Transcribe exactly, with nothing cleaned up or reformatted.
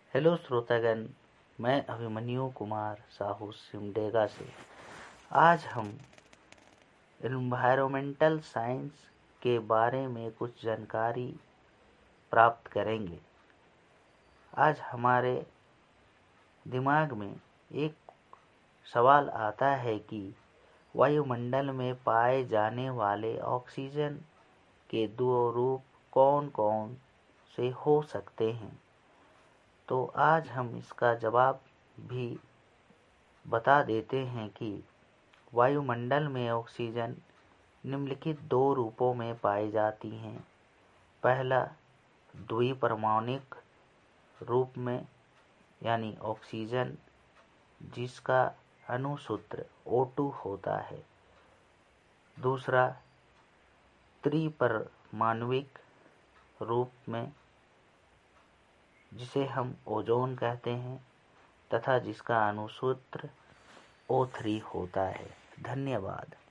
Hello श्रोतागण, मैं अभिमन्यु कुमार साहू सिमडेगा से। आज हम एनवायरमेंटल साइंस के बारे में कुछ जानकारी प्राप्त करेंगे। आज हमारे दिमाग में एक सवाल आता है कि वायुमंडल में पाए जाने वाले ऑक्सीजन के दो रूप कौन कौन से हो सकते हैं। तो आज हम इसका जवाब भी बता देते हैं कि वायुमंडल में ऑक्सीजन निम्नलिखित दो रूपों में पाई जाती हैं। पहला, द्विपरमाणुक रूप में यानी ऑक्सीजन जिसका अणुसूत्र ओ टू होता है। दूसरा, त्रिपरमाणुक रूप में जिसे हम ओजोन कहते हैं तथा जिसका अणुसूत्र ओ थ्री होता है। धन्यवाद।